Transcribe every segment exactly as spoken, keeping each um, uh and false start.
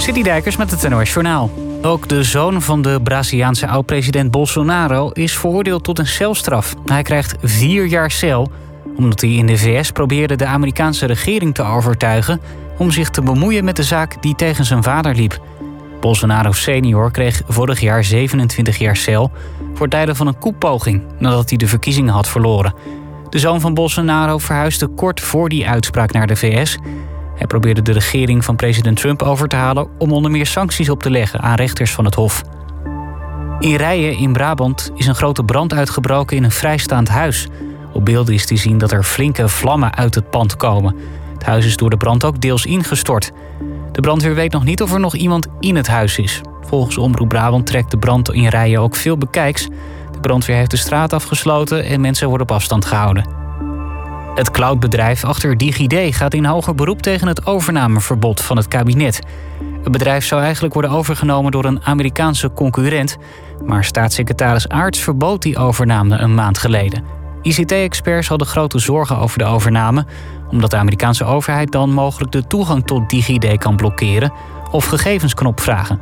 City Dijkers met het N O S Journaal. Ook de zoon van de Braziliaanse oud-president Bolsonaro is veroordeeld tot een celstraf. Hij krijgt vier jaar cel, omdat hij in de V S probeerde de Amerikaanse regering te overtuigen om zich te bemoeien met de zaak die tegen zijn vader liep. Bolsonaro senior kreeg vorig jaar zevenentwintig jaar cel voor tijden van een koepoging nadat hij de verkiezingen had verloren. De zoon van Bolsonaro verhuisde kort voor die uitspraak naar de V S. Hij probeerde de regering van president Trump over te halen om onder meer sancties op te leggen aan rechters van het Hof. In Rijen in Brabant is een grote brand uitgebroken in een vrijstaand huis. Op beelden is te zien dat er flinke vlammen uit het pand komen. Het huis is door de brand ook deels ingestort. De brandweer weet nog niet of er nog iemand in het huis is. Volgens Omroep Brabant trekt de brand in Rijen ook veel bekijks. De brandweer heeft de straat afgesloten en mensen worden op afstand gehouden. Het cloudbedrijf achter DigiD gaat in hoger beroep tegen het overnameverbod van het kabinet. Het bedrijf zou eigenlijk worden overgenomen door een Amerikaanse concurrent, maar staatssecretaris Aarts verbood die overname een maand geleden. I C T-experts hadden grote zorgen over de overname, omdat de Amerikaanse overheid dan mogelijk de toegang tot DigiD kan blokkeren of gegevens kan opvragen.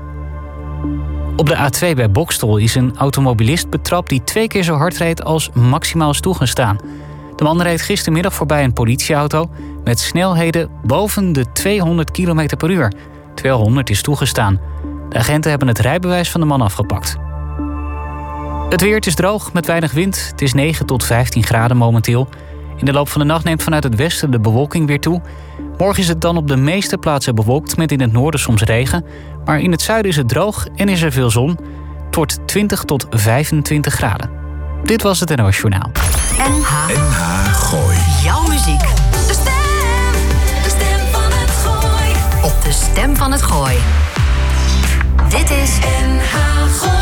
Op de A twee bij Boxtel is een automobilist betrapt die twee keer zo hard reed als maximaal is toegestaan. De man reed gistermiddag voorbij een politieauto met snelheden boven de tweehonderd kilometer per uur. tweehonderd is toegestaan. De agenten hebben het rijbewijs van de man afgepakt. Het weer, het is droog met weinig wind. Het is negen tot vijftien graden momenteel. In de loop van de nacht neemt vanuit het westen de bewolking weer toe. Morgen is het dan op de meeste plaatsen bewolkt met in het noorden soms regen. Maar in het zuiden is het droog en is er veel zon. Het wordt twintig tot vijfentwintig graden. Dit was het N O S Journaal. N H. N H Gooi. Jouw muziek. De stem. De stem van het Gooi. Op de stem van het Gooi. Dit is N H Gooi.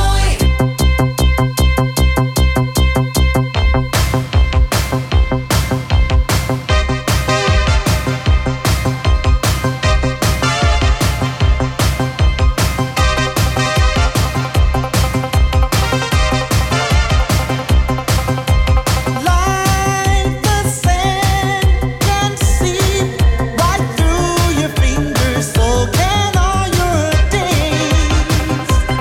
Right through your fingers, so can all your days.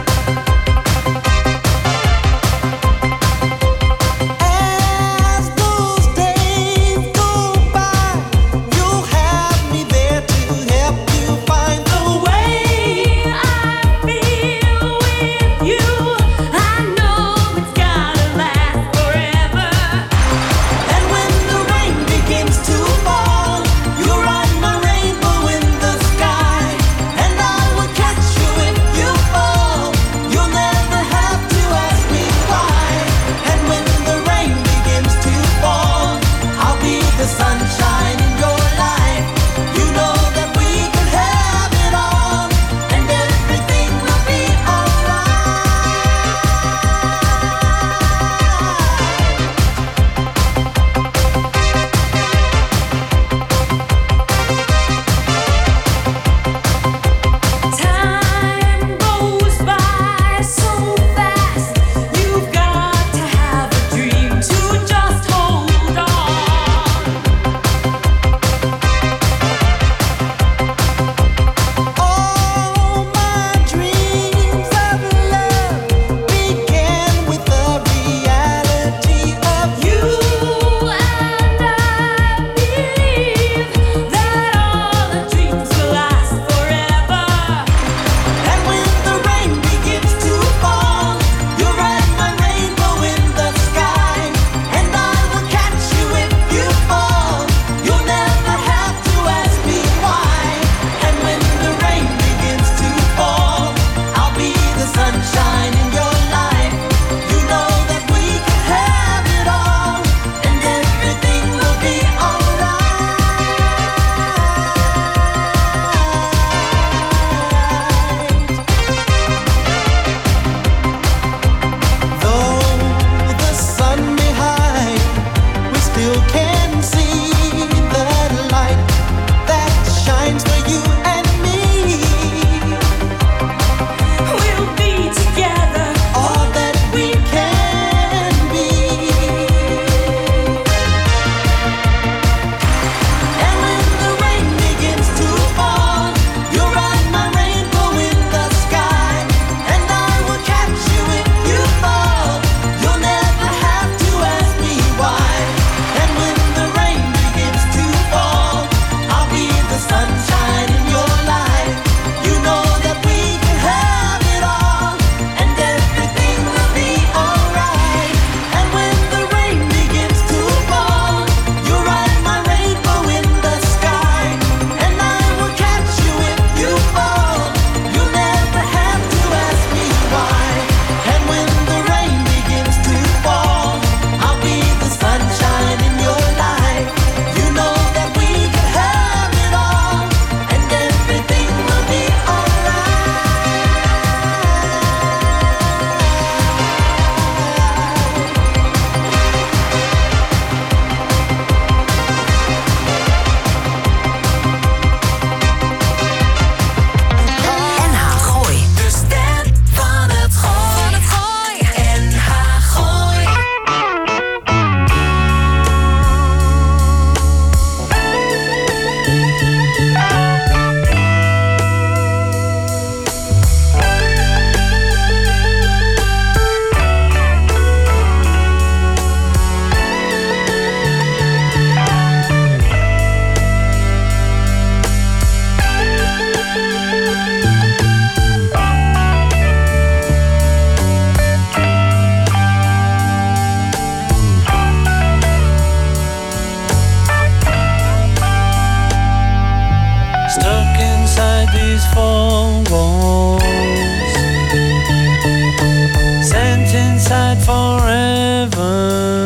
four walls, sent inside forever,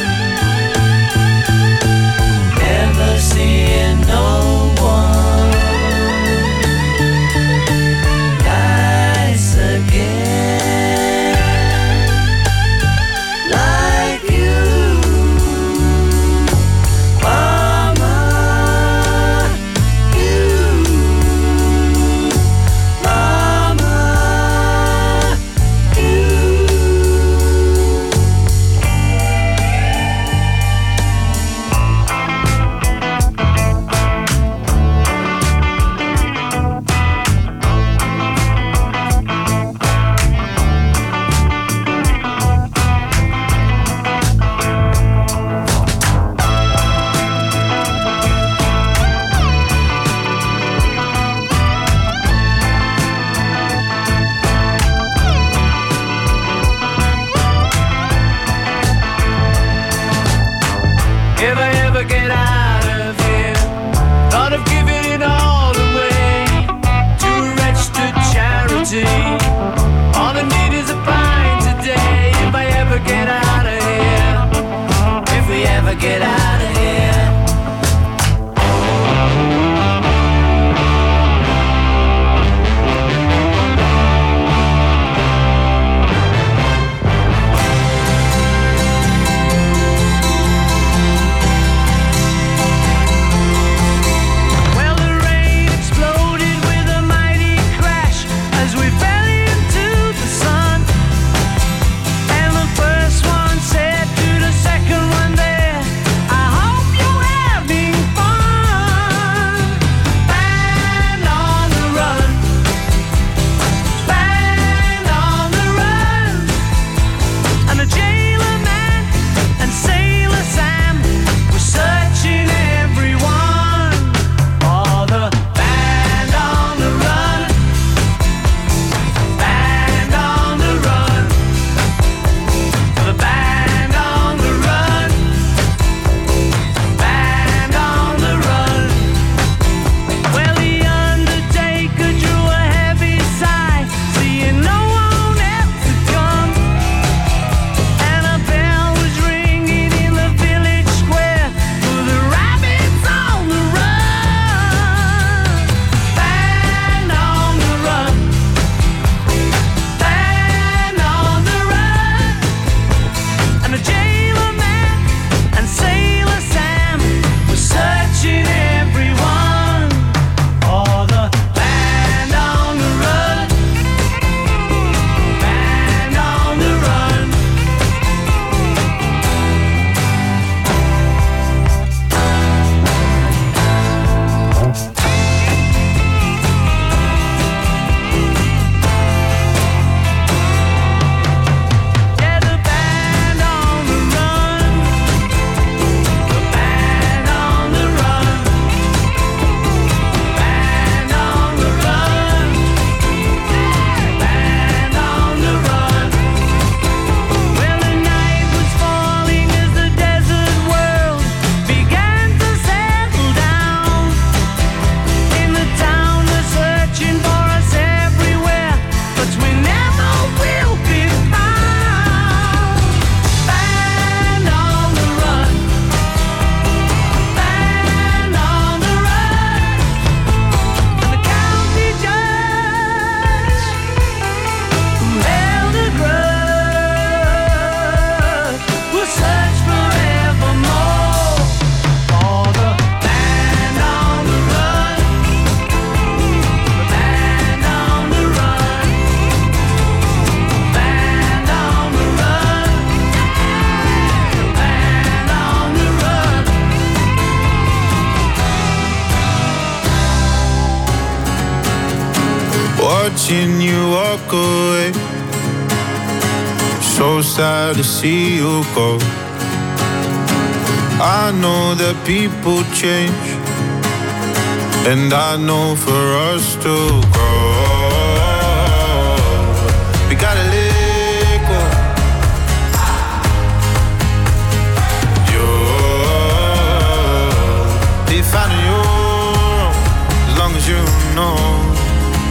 never seeing no one nice again like you, Mama, you, Mama, you. If I ever get out of here, thought of giving it all away to a registered charity. All I need is a pint today. If I ever get out of here, if we ever get out of here. Well, the rain exploded with a mighty crash as we fell into the sun. And the first one said to the second one there, I hope you're having fun. Band on the run, band on the run. And the jailer man and Sailor Sam were searching everyone for the band on the run, band on the run, for the band on the run, band on the run. Well, the undertaker drew a heavy sigh, seeing no one else had come. And a bell was ringing in the village square for the rabbits on the run. Band on the run, band on the run. And the jailer man and Sailor Sam were searching everyone for the band on the run, band on the run. Yeah, the band on the run, the band on the run, band on the run, band on the run. Well, the night was falling as the desert world began to settle down. In the town they're searching for us everywhere, but we never will be found. Band on the run, band on the run. And the county judge who held a grudge will search forevermore for the band on the run, the band on the run, band on the run, band on the run. Watching you walk away, so sad to see you go. I know that people change, and I know for us to grow, we gotta let go. You're defining your own, as long as you know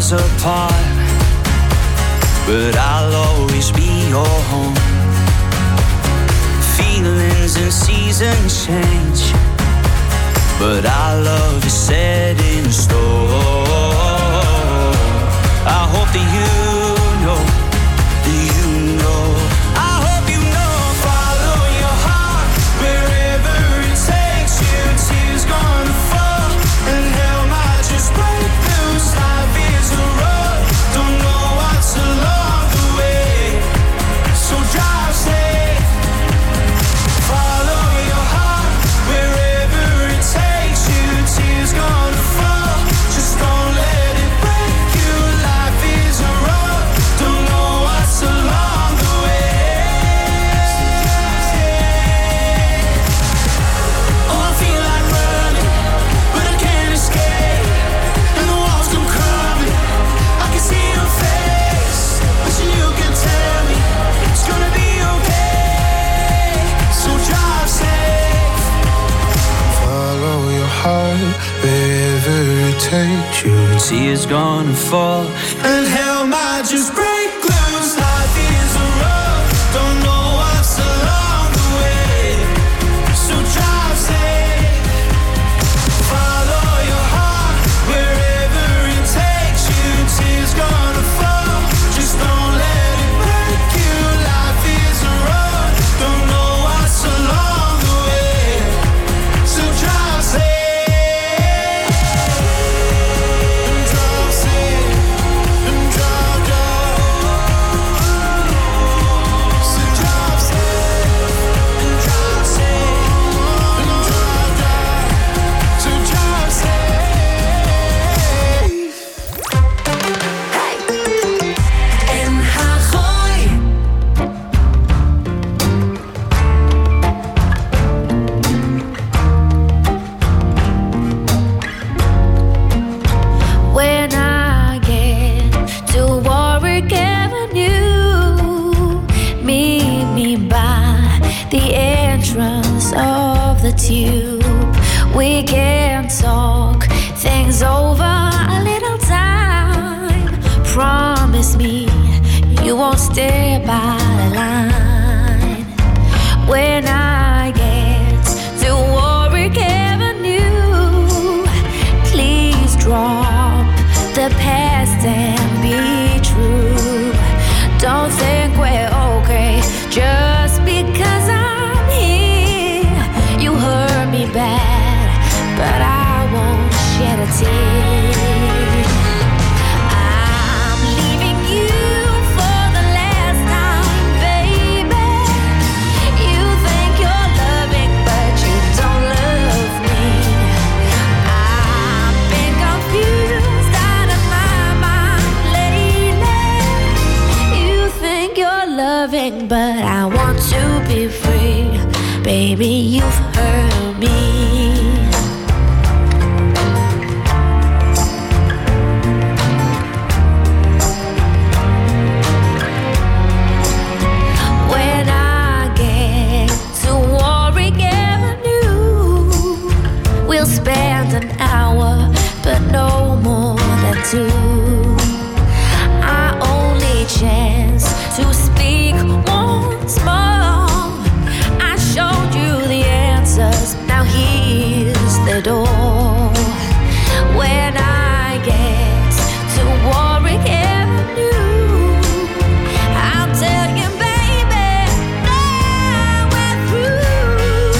miles apart, but I'll always be your home. Feelings and seasons change, but our love is set in stone. I hope that you know, that you know. I hope you know. Follow your heart wherever it takes you. Tears gonna fall and hell might just break loose. Life is a road, don't know what's along the way, so drive safe. Follow your heart wherever it takes you. Tears gonna fall, just don't let it break you. Life is a road, don't know what's along the way. Oh, I feel like running, but I can't escape. And the walls come crumbling, I can see your face. Wishing you could tell me it's gonna be okay, so drive safe. Follow your heart wherever it takes you. Tears gonna fall and hell might just break loose. Life is a road, don't know what's along the way, so drive safe. Follow your heart wherever it takes you. Tears gonna fall, just don't let it break you. Life is a road, don't know what's along the way, so drive safe. And drive safe, and drive down. So drive safe, and drive safe, and drive down. So drive safe. N H Gooi. When I get to Warwick Avenue, meet me by the entrance of the tube. We can talk things over a little time. Promise me you won't stay by the line. When I get to Warwick Avenue, please drop the past and be true. Don't think we're okay just because I'm here. You hurt me bad, but I won't shed a tear. I'm leaving you for the last time, baby. You think you're loving, but you don't love me. I've been confused out of my mind lately. You think you're loving, but I want to be free. Baby, you've hurt me. When I get to Warwick Avenue, we'll spend an hour, but no more than two. Our only chance to speak once more. I showed you the answers, now here's the door. When I get to Warwick Avenue, I'll tell you, baby, now we're through.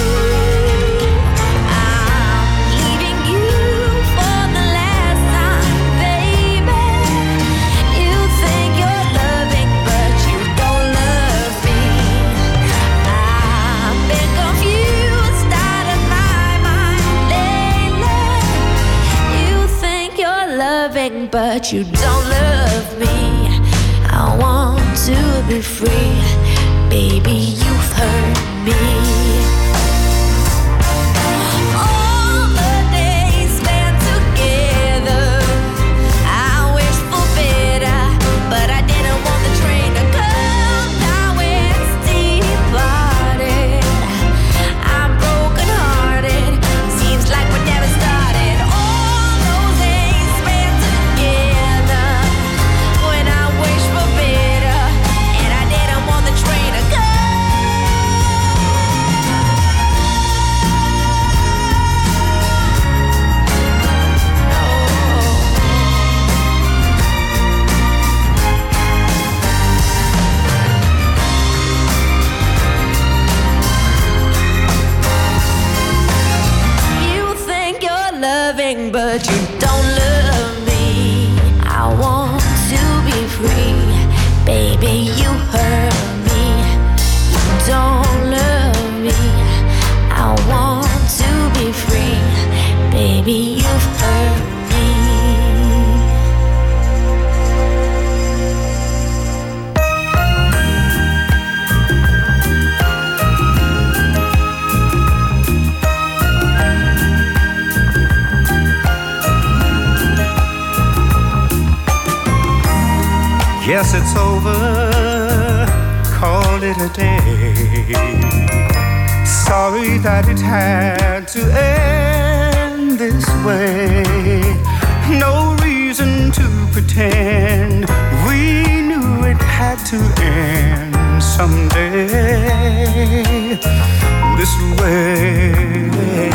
I'm leaving you for the last time, baby. You think you're loving, but you don't love me. I've been confused out of my mind lately. You think you're loving, but you don't love me. I want to be free. Baby, you've hurt me. All the days spent together, I wish for better, but I didn't want the train to come. Now it's departed. I'm broken hearted. Seems like we never started. All those days spent together, Guess it's over, call it a day. Sorry that it had to end this way. No reason to pretend we knew it had to end someday this way.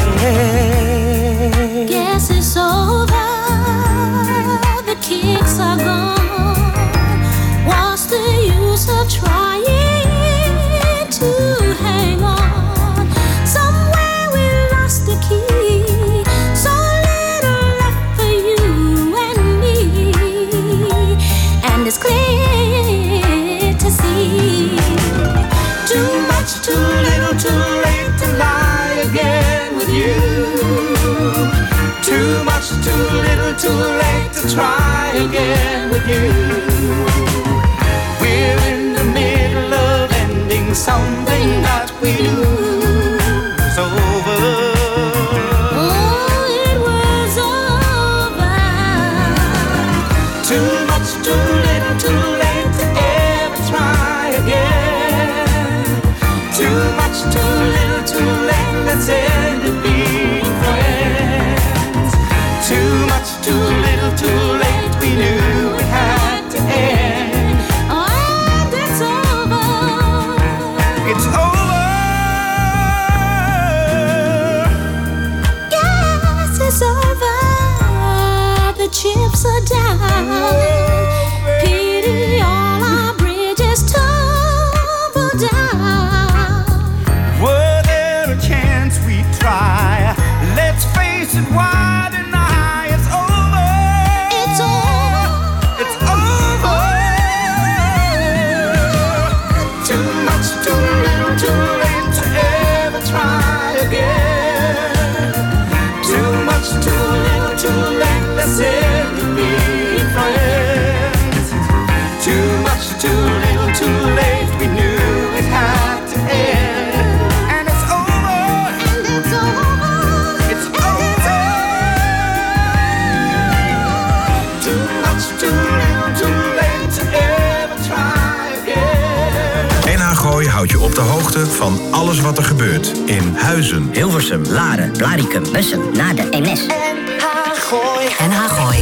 Guess it's over, the kicks are gone. What's the use of trying to hang on? Somewhere we lost the key, so little left for you and me. And it's clear to see, Too much, too little, too late to lie again with you. Too much, too little, too late to try again with you. We're in the middle of ending something that we knew was over. oh, it was over. Too much, too little, too late to ever try again. Too much, too little, too late, let's end it being friends. Too much, too little, too late, we knew it had to end. And it's over. It's over. Yes, it's over. The chips are down. Pity all our bridges tumble down. Were there a chance we'd try? Let's face it, why deny? It's over. It's over. It's over. Too much, too little, too late to ever try again. Too much, too little, too late, let's end it being friends. Too much, too little, too late, we knew it had to end. And it's over. And it's over. It's over. Too much, too little, too late to ever try again. N H Gooi houdt je op de hoogte van alles wat er gebeurt in Huizen, Hilversum, Laren, Blaricum, Bussum, Naarden, Eemnes. N H Gooi. En Hagooi.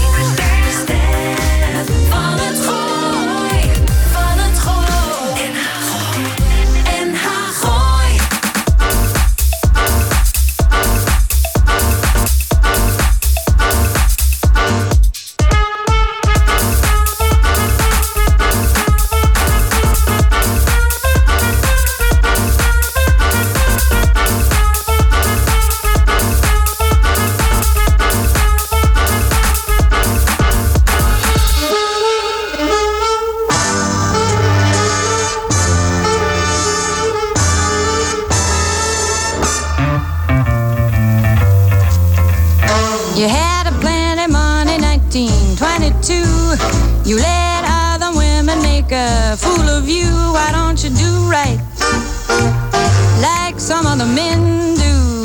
Van het gooi. Van het gooi. N H Gooi. N H Gooi. You had a plenty money, nineteen twenty-two. You let other women make a fool of you. Why don't you do right like some other men do?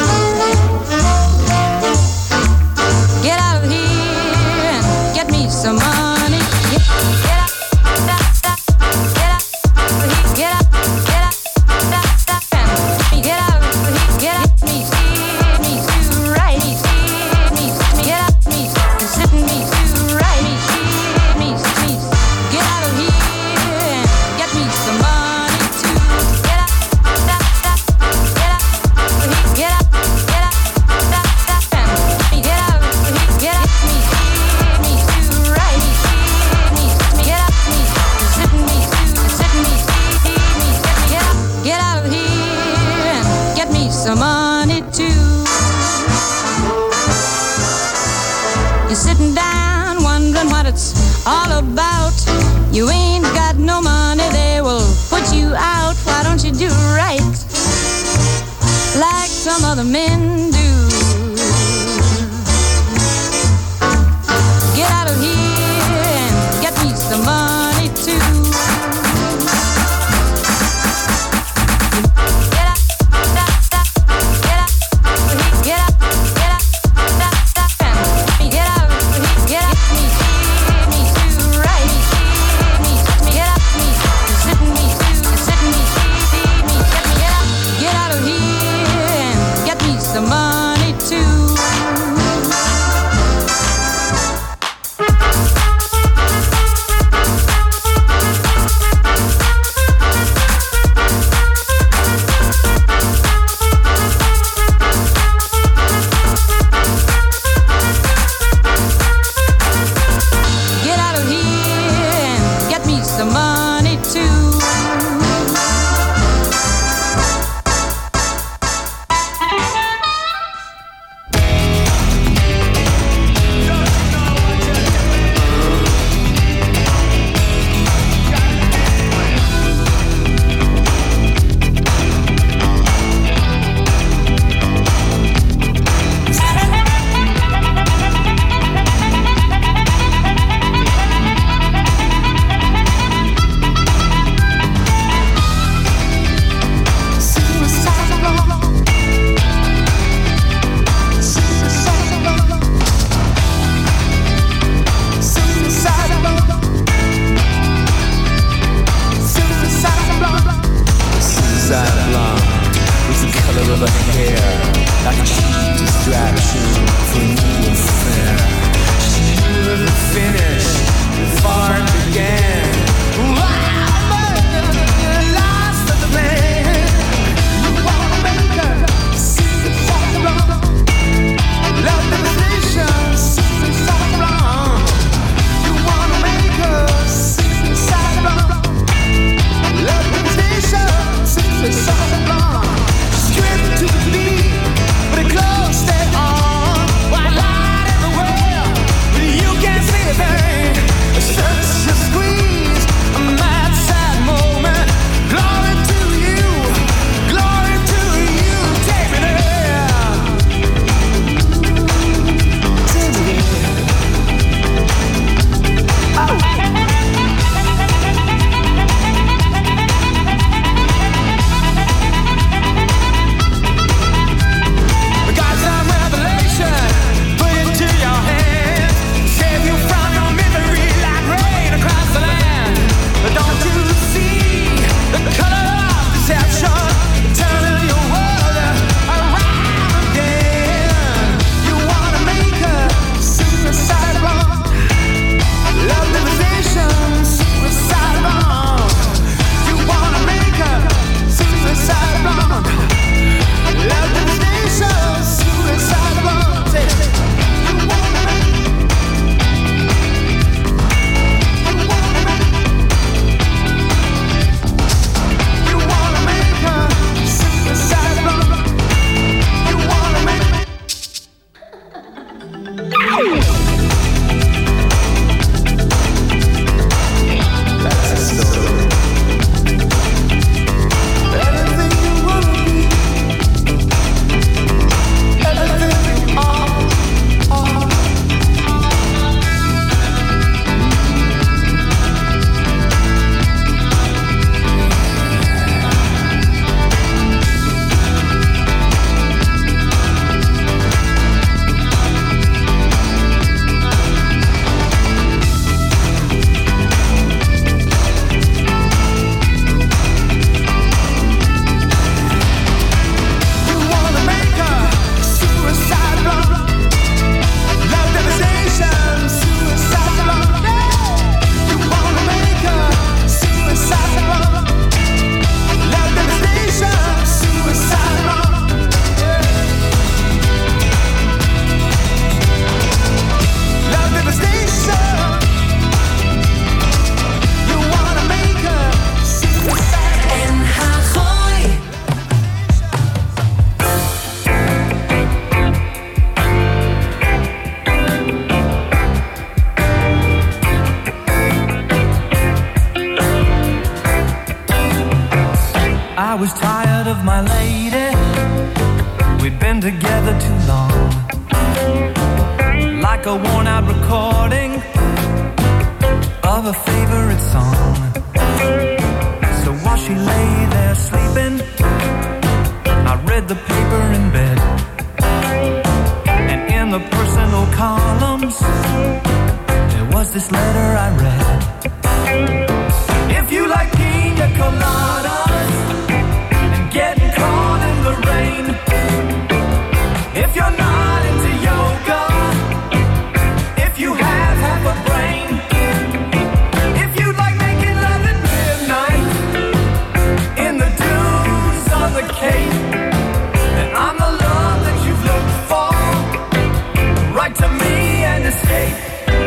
Get out of here and get me some money. Get, get out, get out, get out, get out, get out, get out, get out, me, me, do right, me, me, get out, me, sit me, do right, me, me, me, get out of here and get me some money too. Get out, get out, get out, get out, get out, get out, get out, me, me, do right, me, me, get out, me, sit me, do, sit me, me, get out, get out of here and get me some money too. You're sitting down wondering what it's all about. You ain't got no money, they will put you out. Why don't you do right like some other men do? Get out of here and get me some money too. Get out, get out, get out, get out, get out, get out, get out, get me, me, do right, me, invitation for a new affair. She knew the finish before it began. Wow, but lost of the plan. You wanna make her secret so wrong. Love devastation, secret so wrong. You wanna make her secret so wrong. Love devastation, secret so wrong. Straight to the beat, but it close stay on. White light everywhere, but you can't see a thing. Such a squeeze, a mad sad moment. Glory to you, glory to you. Take me there, take me there. Oh. Got some revelation, put it to your hands. Save you from your misery like rain across the land. Don't you see the color of deception turning your world around again? You wanna make a suicide bomb. Love devastation, suicide bomb. You wanna make a suicide bomb. Love devastation, suicide bomb. Say it. You wanna make, you wanna make, you wanna make a suicide bomb. You wanna make. That's a story. Everything you wanna be, everything you are, are. You wanna make a suicide bomb. Love devastation, suicide bomb. You wanna make a suicide bomb. Love devastation, suicide bomb. Love devastation. You wanna make a suicide bomb. En ha gooi. I was tired of my lady. We'd been together too long. Like a worn out recording of a favorite song. So while she lay there sleeping, I read the paper in bed. And in the personal columns, there was this letter I read. If you like pina coladas and getting caught in the rain, if you're not into yoga, if you have half a brain, if you like making love at midnight in the dunes on the Cape, then I'm the love that you've looked for. Write to me and escape.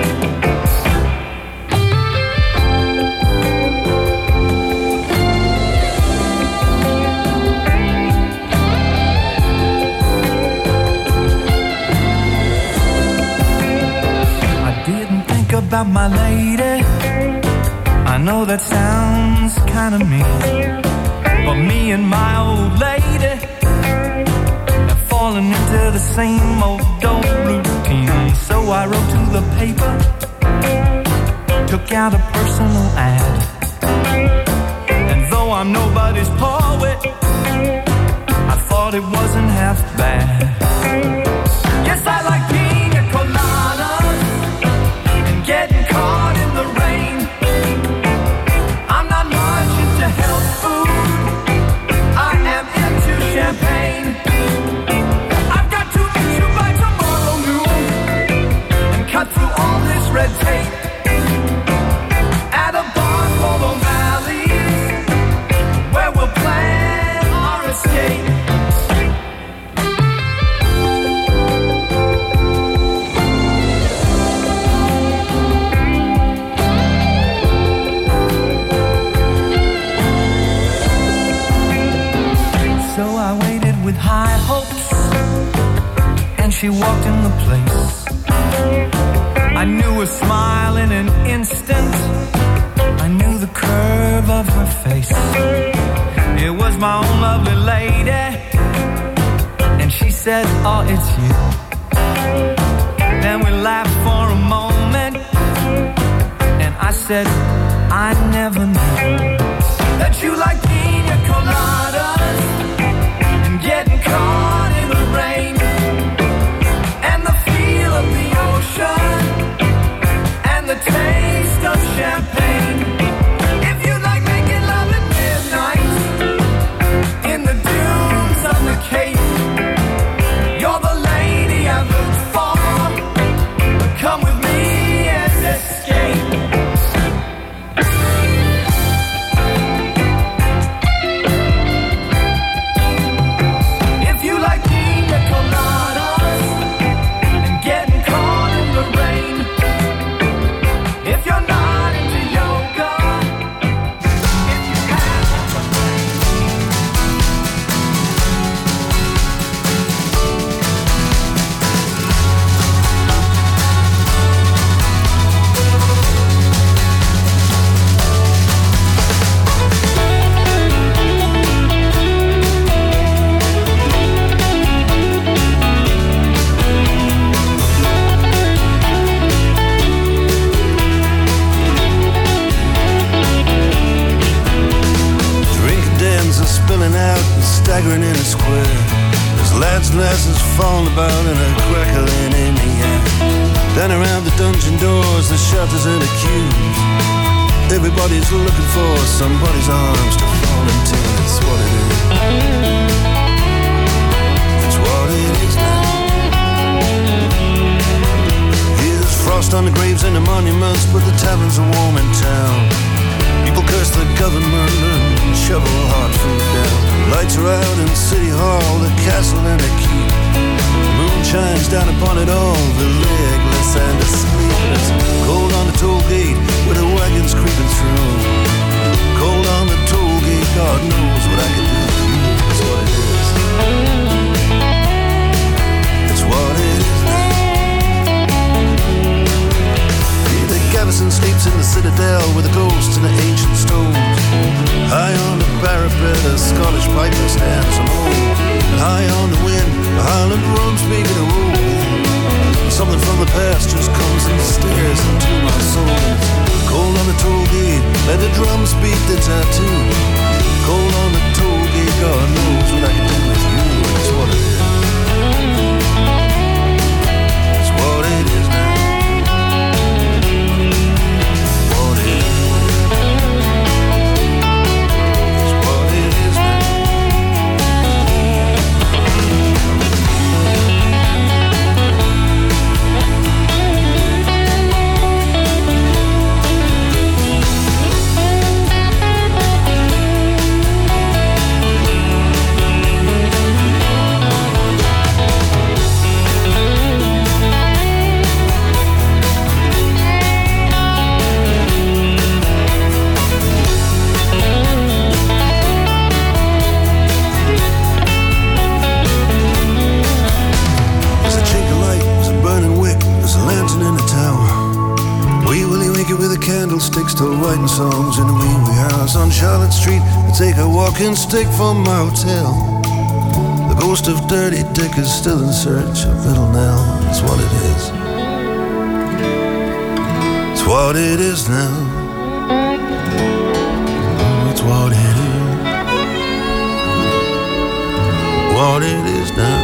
About my lady, I know that sounds kinda mean, but me and my old lady have fallen into the same old old routine. So I wrote to the paper, took out a personal ad, and though I'm nobody's poet, I thought it wasn't half bad. Yes, I like pina coladas and getting caught in the rain. I'm not much into health food, I am into champagne. I've got to meet you by tomorrow. she walked in the place, I knew her smile in an instant. I knew the curve of her face. It was my own lovely lady. And she said, oh, it's you. Then we laughed for a moment, and I said, I never knew that you like pina coladas and getting caught in the rain and the feel of the ocean and the taste of champagne. If you like making love at midnight in the dunes of the Cape, you're the lady I've looked for. Come with me and escape. If you like pina coladas and getting caught in the rain, if you're not into yoga, if you have spilling out and staggering in a square. There's lads and lasses falling about and a crackling in the air. Down around the dungeon doors, the shutters and the queues. Everybody's looking for somebody's arms to fall into. That's what it is. That's what it is now. Here's frost on the graves and the monuments, but the taverns are warm in town. People curse the government and shovel hard food down. Lights are out in City Hall, the castle and the keep. The moon shines down upon it all, the legless and the sleepless. Cold on the toll gate with the wagons creeping through. Cold on the toll gate, God knows what I can do for you. That's what it is. That's what it is now. The garrison sleeps in the citadel with the ghosts and the ancient stones. High on the parapet, a Scottish piper stands alone. And high on the wind, the Highland drums begin to roll. Something from the past just comes and stares into my soul. Cold on the toll gate, let the drums beat the tattoo. Cold on the toll gate, God knows what I can do with you. That's what it is. That's what it is now. Candlesticks still writing songs in the wee wee house on Charlotte Street. I take a walking stick from my hotel. The ghost of Dirty Dick is still in search of Little Nell. That's what it is. It's what it is now. It's what it is. What it is now.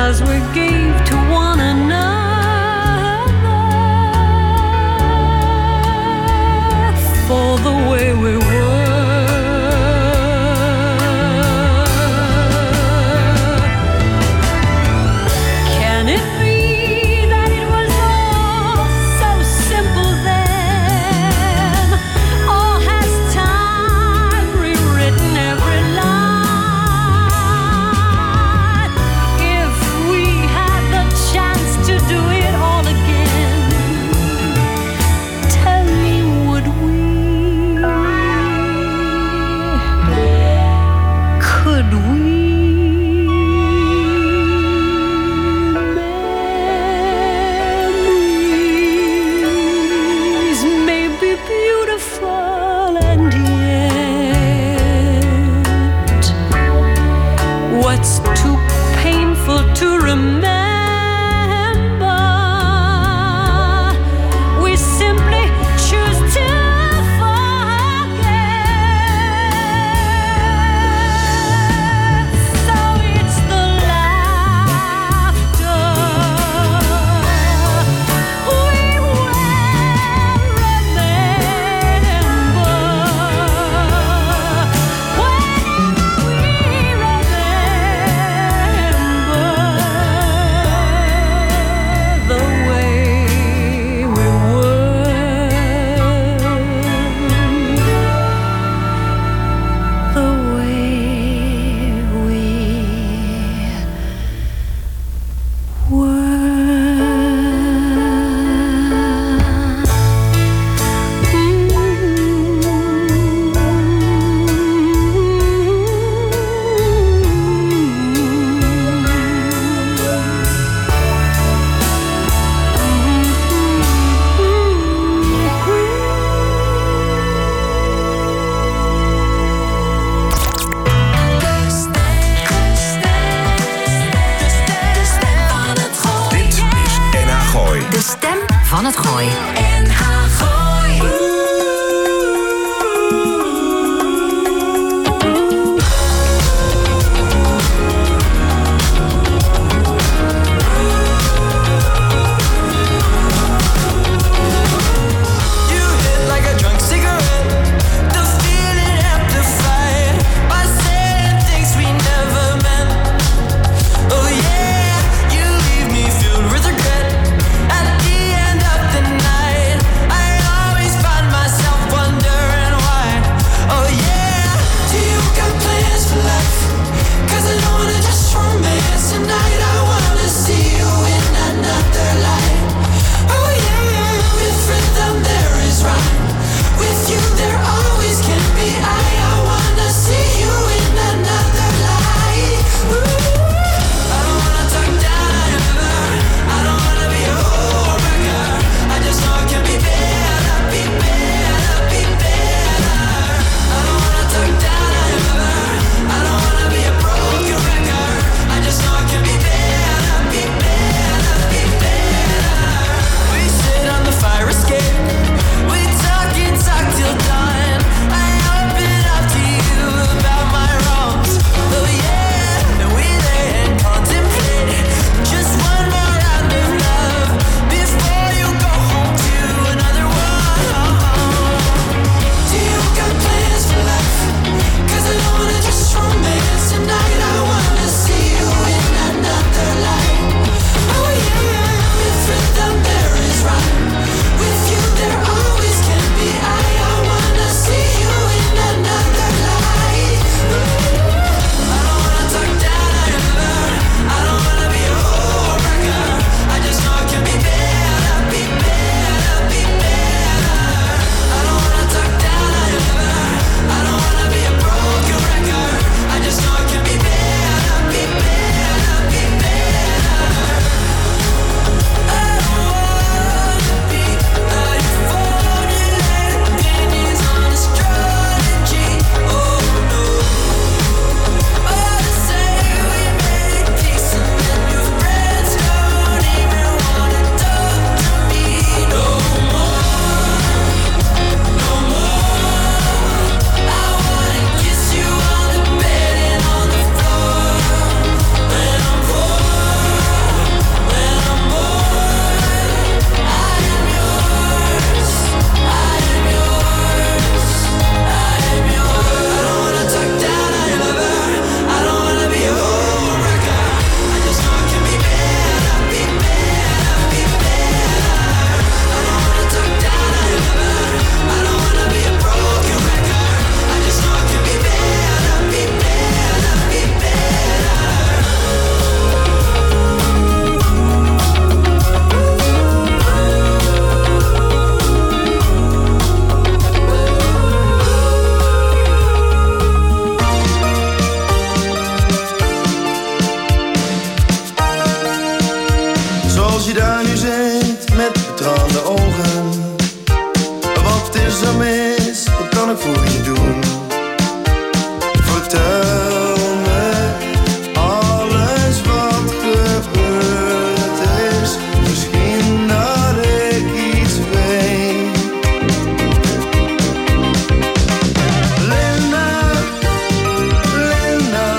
as we gave to one another for the way we were. Can it be that it was all so simple then? Or has time rewritten every line? If we had the chance to do it all again, tell me, would we? Could we? Memories may be beautiful, and yet what's too painful to remember, we simply choose to forget. So it's the laughter we will remember. Whenever we remember the way we were, the way we Dit is N H Gooi. De stem van het Gooi. N H Gooi. You hit like a drunk cigarette. The feeling amplified by saying things we never meant. Oh yeah, you leave me filled with regret. At the end of the night, I je daar nu zit met betraande ogen. Wat is er mis? Wat kan ik voor je doen? Vertel me alles wat gebeurd is. Misschien dat ik iets weet. Linda, Linda,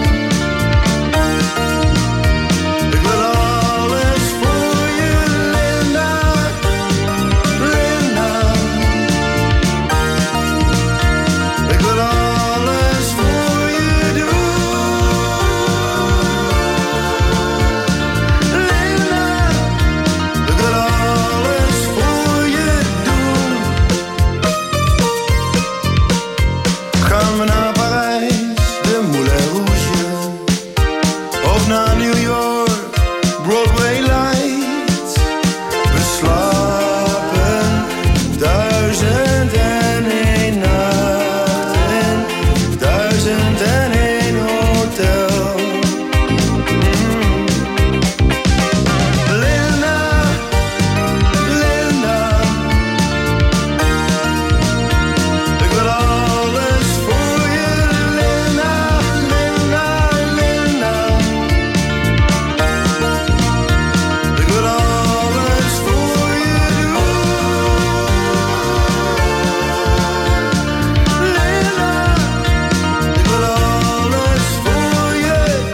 ik wil alles voor je. Linda, Linda, ik wil alles voor je doen. Linda, ik wil alles voor je doen. Gaan we naar Parijs, de Moulin Rouge, of naar New York, Broadway Lights. We slapen duizend en één nacht in duizend en één hotel. Mm. Linda, Linda, ik wil alles voor je. Linda, Linda, Linda, ik wil alles voor je doen. Linda, ik wil alles voor je.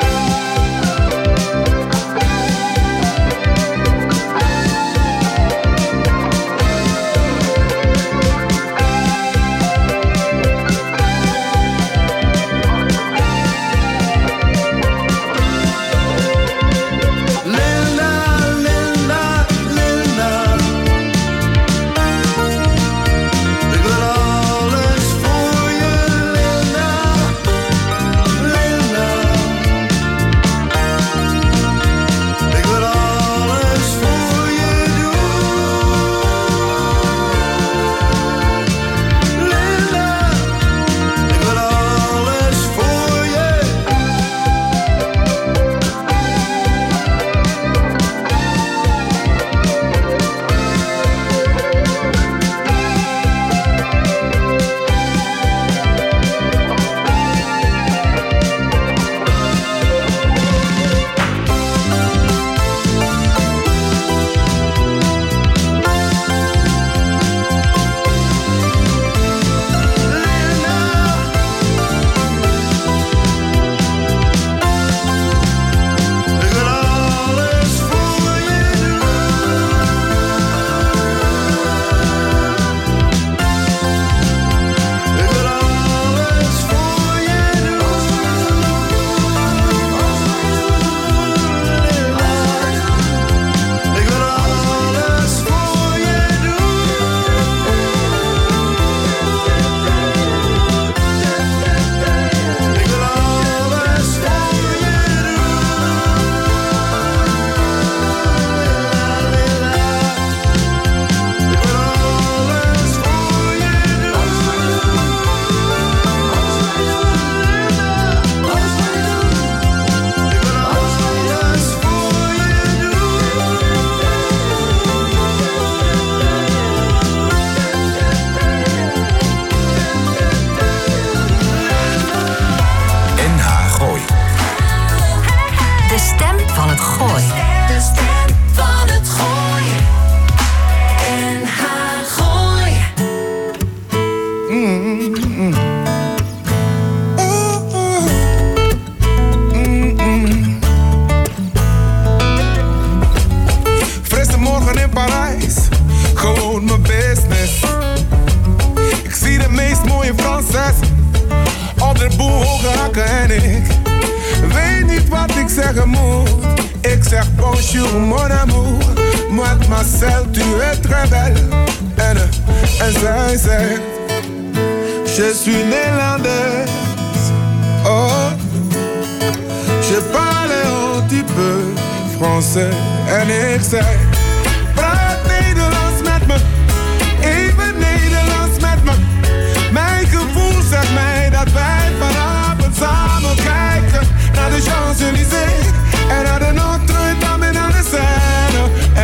Linda, Linda, Linda, ik wil alles voor je. Linda, Linda, ik wil alles voor je doen. Linda, ik wil alles voor je. Ik wil alles voor je doen. Ik wil alles voor je doen. Ik wil alles voor je doen. Ik wil alles voor je N H Gooi. De stem van het Gooi. De stem van het Gooi. N H Gooi. Frisse morgen in Parijs, gewoon mijn business. Ik zie de meest mooie Franses op de boel hoge hakken en ik weet niet wat ik zeggen moet. Ik zeg bonjour mon amour, mademoiselle tu es très belle. En, uh, en zij zegt, je suis néerlandaise. Oh, je parle un petit peu français. En ik zeg, praat Nederlands met me, even Nederlands met me. Mijn gevoel zegt mij dat wij vanavond samen kijken naar de Champs-Élysées en naar de Notre-Dame en naar de Seine.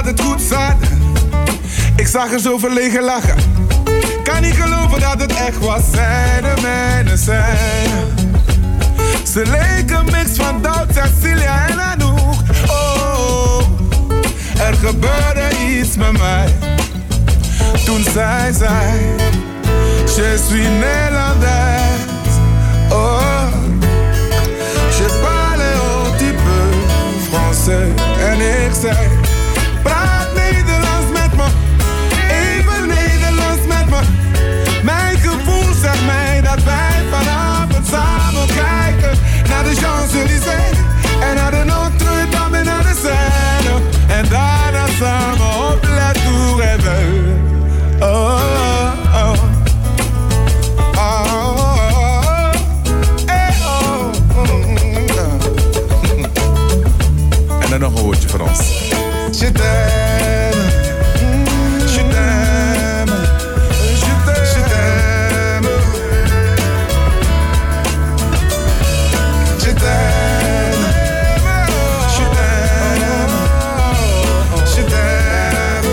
het goed zat. Ik zag er zo verlegen lachen. Kan niet geloven dat het echt was. Zij de mijne zijn. Ze leken mix van Doubt, Cecilia en Anouk. Oh, er gebeurde iets met mij. Toen zij zei, je suis Nederlands. Oh, je parle un petit peu français. En ik zei, praat Nederlands met me. Even Nederlands met me. Mijn gevoel zegt mij dat wij vanavond samen kijken naar de Champs-Élysées en naar de Notre-Dame en naar de Seine. En daarna samen op La Tour Eiffel. Oh, oh, oh. Oh, oh, eh, oh, oh. En dan nog een woordje voor ons. Je t'aime, je t'aime, je t'aime, je t'aime, je t'aime, je t'aime.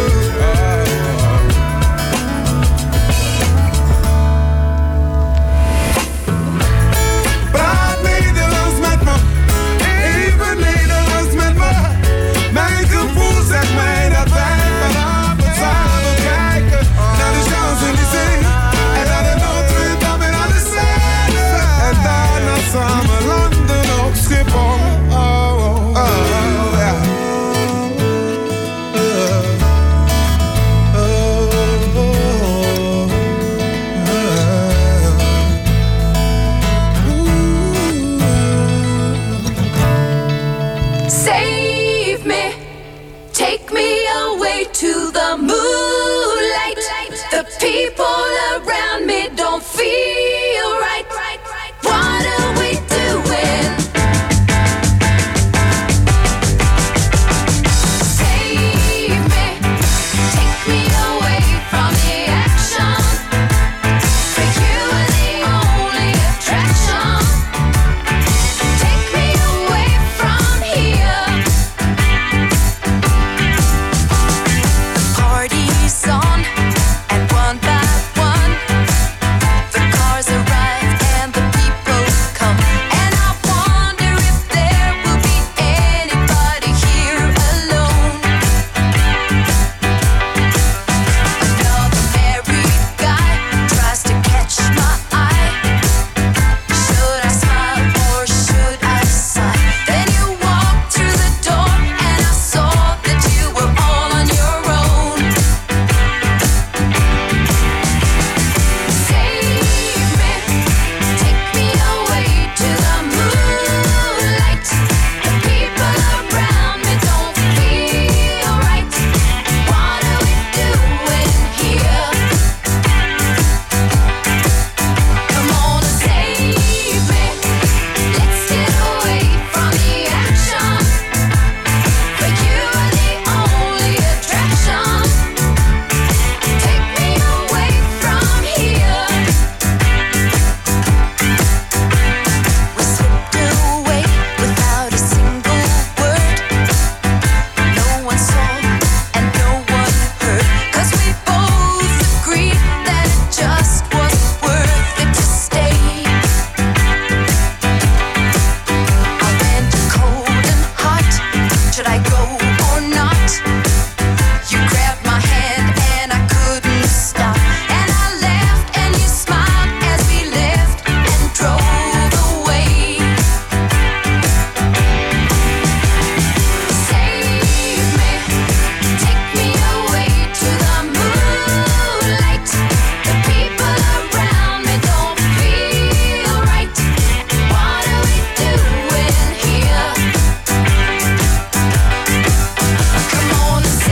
Praat Nederlands met me, even Nederlands met me. Mijn gevoel zegt mij dat wij vanavond samen kijken naar de Champs-Élysées en naar de Notre-Dame en naar de Seine. En daarna samen landen op Schiphol. Oh, oh, oh, ja. Save me, take me away to the moonlight. The people around me don't feel right. What are we doing? Save me, take me away from the action. For you are the only attraction. Take me away from here. The party's on, and one by one, the cars arrive and the people come. And I wonder if there will be anybody here alone. Another married guy tries to catch my eye. Should I smile or should I sigh? Then you walked through the door and I saw that you were all on your own. Save me, take me away to the moonlight. The people around me don't feel right. What are we doing here? Come on and save me. Let's get away from the action. For you are the only attraction. Take me away from here. We slipped away without a single word. No one saw and no one heard. 'Cause we both agreed that it just wasn't worth it to stay. I went cold and hot. Should I go or not? You grabbed my hand and I couldn't stop. And I laughed and you smiled as we left and drove away. Save me, take me away to the moonlight. The people around me don't feel right. What are we doing here? Come on and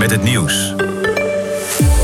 met het nieuws